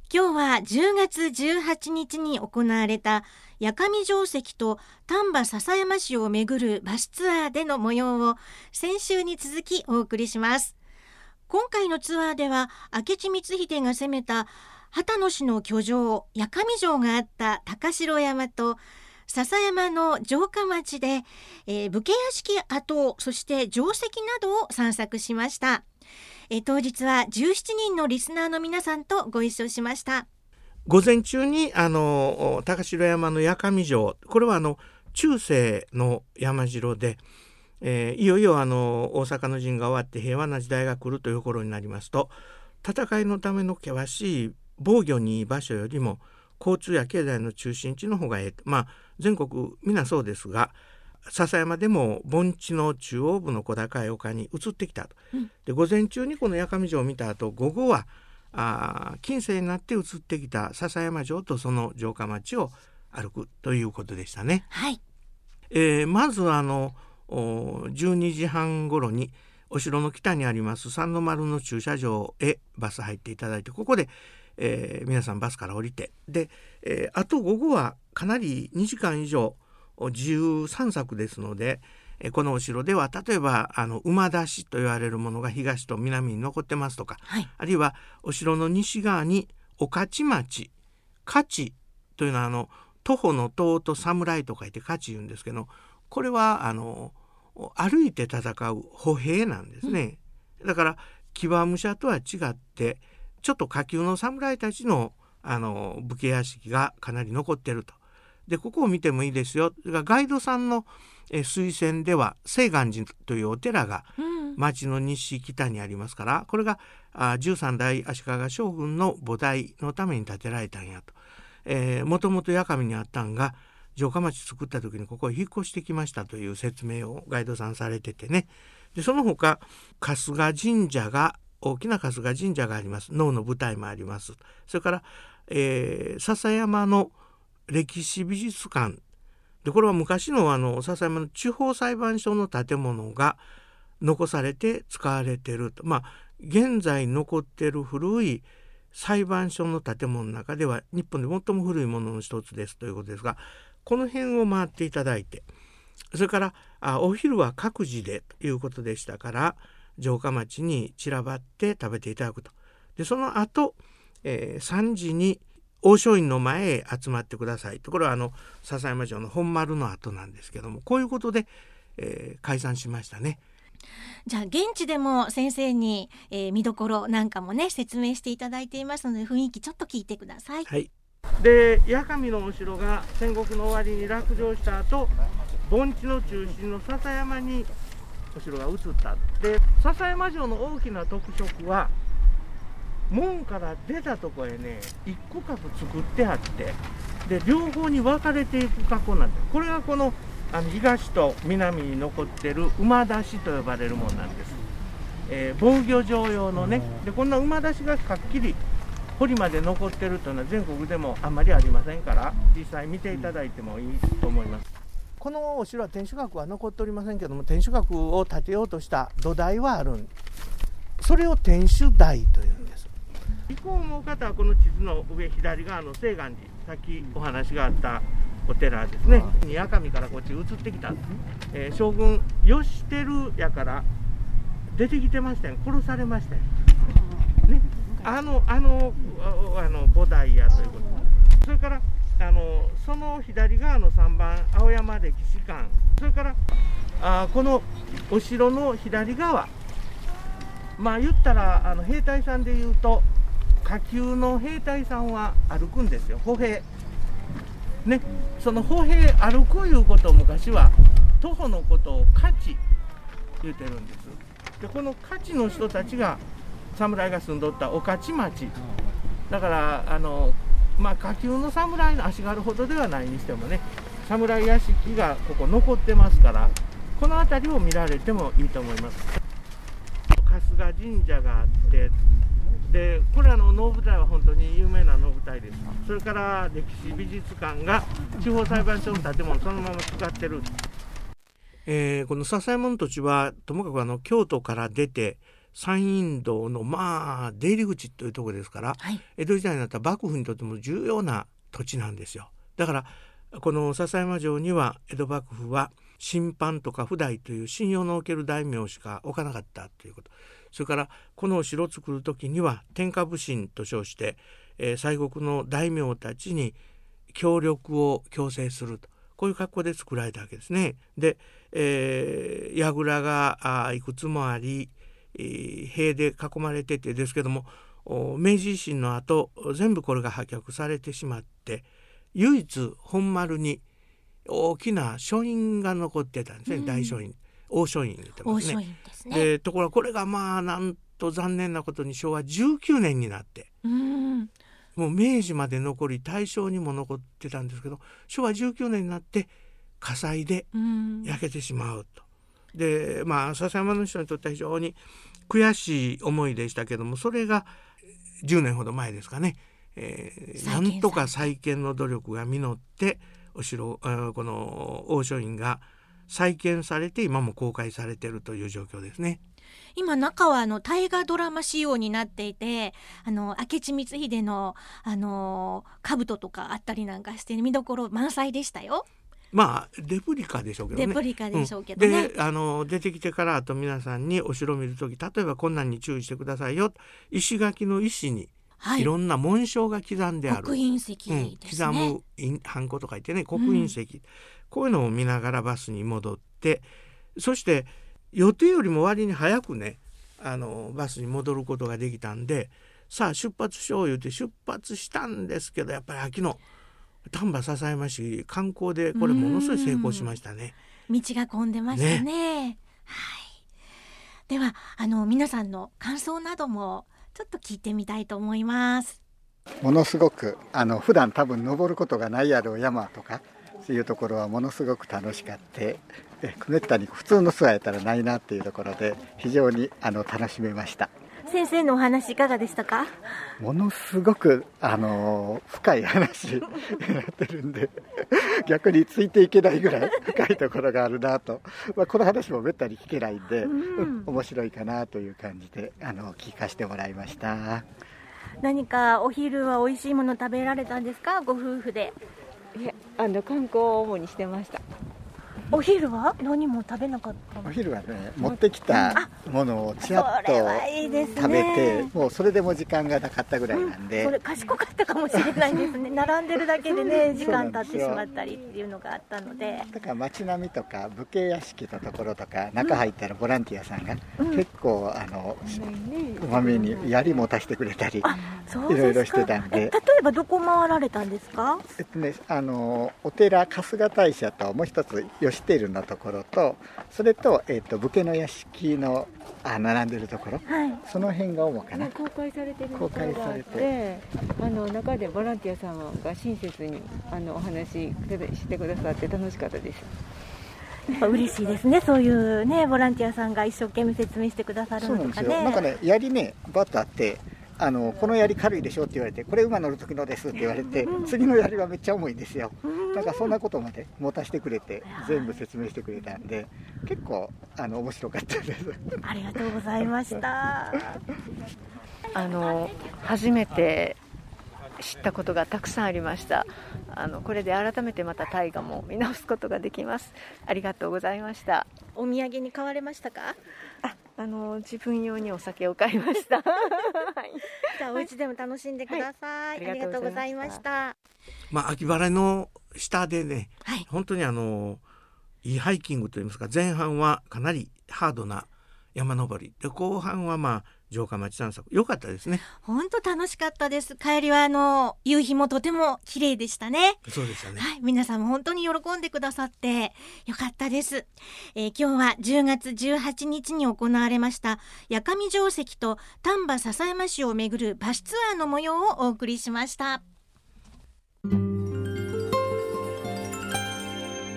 今日は10月18日に行われた八上城跡と丹波篠山市を巡るバスツアーでの模様を先週に続きお送りします。今回のツアーでは明智光秀が攻めた秦野市の居城八上城があった高城山と篠山の城下町で、武家屋敷跡、そして城跡などを散策しました。当日は17人のリスナーの皆さんとご一緒しました。 午前中に高城山の八上城、これは中世の山城で、いよいよ大阪の陣が終わって平和な時代が来るという頃になりますと、戦いのための険しい防御にいい場所よりも交通や経済の中心地の方が全国皆そうですが、篠山でも盆地の中央部の小高い丘に移ってきたと、で午前中にこの八上城を見た後、午後は近世になって移ってきた篠山城とその城下町を歩くということでしたね。 はい。 まず12時半頃にお城の北にあります三の丸の駐車場へバス入っていただいて、ここで、皆さんバスから降りて、で、あと午後はかなり2時間以上自由散策ですので、このお城では例えば馬出しと言われるものが東と南に残ってますとか、 はい、 あるいはお城の西側に御徒町、徒というのは徒歩の徒と侍と書いて徒言うんですけど、これは歩いて戦う歩兵なんですね。だから騎馬武者とは違ってちょっと下級の侍たちの武家屋敷がかなり残っていると。でここを見てもいいですよ。ガイドさんの推薦では清願寺というお寺が町の西北にありますから、これが13代足利将軍の菩提のために建てられたんやと。もともと八上にあったんが城下町作った時にここへ引っ越してきましたという説明をガイドさんされててね。でその他春日神社が、大きな春日神社があります。能の舞台もあります。それから、篠山の歴史美術館で、これは昔の篠山の地方裁判所の建物が残されて使われていると。現在残っている古い裁判所の建物の中では日本で最も古いものの一つですということですが、この辺を回っていただいて、それからお昼は各自でということでしたから、城下町に散らばって食べていただくと。でその後、3時に王将院の前へ集まってくださいと。これは篠山城の本丸の後なんですけども、こういうことで、解散しましたね。 じゃあ現地でも先生に、見どころなんかもね説明していただいていますので、雰囲気ちょっと聞いてください。 はい。で八上のお城が戦国の終わりに落城した後、盆地の中心の篠山にお城が移った。で篠山城の大きな特色は、門から出たとこへね一区画作ってあって、で両方に分かれていく格好なんです。これがこの東と南に残ってる馬出しと呼ばれるものなんです。防御場用のね。でこんな馬出しがはっきり堀まで残ってるというのは全国でもあんまりありませんから、実際見ていただいてもいいと思います。このお城は天守閣は残っておりませんけども、天守閣を建てようとした土台はあるんです。それを天守台というんです。行こう思う方はこの地図の上左側の清願寺、さっきお話があったお寺ですね。八上からこっち移ってきた、将軍義輝やから出てきてましたよ。殺されましたよね。菩提やということ。それからその左側の3番青山歴史館、それからこのお城の左側、言ったら兵隊さんでいうと下級の兵隊さんは歩くんですよ、歩兵ね。その歩兵歩くいうことを昔は徒歩のことを徒言うてるんです。でこの徒の人たちが侍が住んどった御徒町だから、下級の侍の足軽ほどではないにしてもね、侍屋敷がここ残ってますから、この辺りを見られてもいいと思います。春日神社があって、でこれ能舞台は本当に有名な能舞台です。それから歴史美術館が地方裁判所の建物そのまま使ってる。この篠山の土地はともかく京都から出て山陰道の出入り口というところですから、 はい、 江戸時代になった幕府にとっても重要な土地なんですよ。だからこの篠山城には江戸幕府は親藩とか譜代という信用のおける大名しか置かなかったということ。それからこのお城を作る時には天下普請と称して、西国の大名たちに協力を強制すると、こういう格好で作られたわけですね。で、櫓がいくつもあり、塀で囲まれててですけども、明治維新の後全部これが破却されてしまって、唯一本丸に大きな書院が残ってたんですね、大書院、大書院言ってますね。 大書院ですね。 でところがこれがなんと残念なことに昭和19年になって、もう明治まで残り大正にも残ってたんですけど、昭和19年になって火災で焼けてしまうと。で篠山の人にとっては非常に悔しい思いでしたけども、それが10年ほど前ですかね、なんとか再建の努力が実ってお城、この大書院が再建されて今も公開されているという状況ですね。 今中は大河ドラマ仕様になっていて、明智光秀の兜とかあったりなんかして見どころ満載でしたよ。 レプリカでしょうけどね。 レプリカでしょうけどね。 で出てきてからあと皆さんにお城を見るとき、例えばこんなんに注意してくださいよ、石垣の石にいろんな紋章が刻んである、 刻印石ですね。 刻むハンコと書いてね、刻印石、こういうのを見ながらバスに戻って、そして予定よりも割に早くねバスに戻ることができたんで、さあ出発しよう言うて出発したんですけど、やっぱり秋の丹波篠山市観光でこれものすごい成功しましたね。 道が混んでましたね。はい、では皆さんの感想などもちょっと聞いてみたいと思います。 ものすごく普段多分登ることがないやろう山とかそういうところはものすごく楽しかって、めったに普通のツアーやったらないなっていうところで非常に楽しめました。 先生のお話いかがでしたか？ ものすごく深い話になってるんで逆についていけないぐらい深いところがあるなと、この話もめったに聞けないんで、面白いかなという感じで聞かせてもらいました。 何かお昼は美味しいもの食べられたんですか、ご夫婦で？ いや観光を主にしてました。 お昼は何も食べなかったの？ お昼はね、持ってきたものをちらっと食べて、もうそれでも時間がなかったぐらいなんで、 それ賢かったかもしれないですね。並んでるだけでね時間経ってしまったりっていうのがあったので、 だから街並みとか武家屋敷のところとか中入ったらボランティアさんが結構うまめに槍持たせてくれたり、いろいろしてたんで。 例えばどこ回られたんですか？ お寺春日大社ともう一つ吉照のところと、それと、武家の屋敷の並んでるところ、その辺が主かな。 公開されてるところがあって、中でボランティアさんが親切にお話ししてくださって楽しかったです。 嬉しいですね、そういうねボランティアさんが一生懸命説明してくださるのとかね。 なんかね、槍ねバッとあって、この槍軽いでしょって言われて、これ馬乗る時のですって言われて、次の槍はめっちゃ重いんですよ。だからそんなことまで持たせてくれて全部説明してくれたんで、結構面白かったです。 ありがとうございました。 初めて知ったことがたくさんありました。これで改めてまた大河も見直すことができます。ありがとうございました。 お土産に買われましたか？ 自分用にお酒を買いました。はい、 じゃあお家でも楽しんでください。ありがとうございました。 秋晴れの下でね、本当にいいハイキングといいますか、前半はかなりハードな山登りで、後半は城下町散策、良かったですね。 本当楽しかったです。帰りは夕日もとても綺麗でしたね。 そうでしたね。 皆さんも本当に喜んでくださってよかったです。今日は10月18日に行われました八上城跡と丹波篠山市をめぐるバスツアーの模様をお送りしました。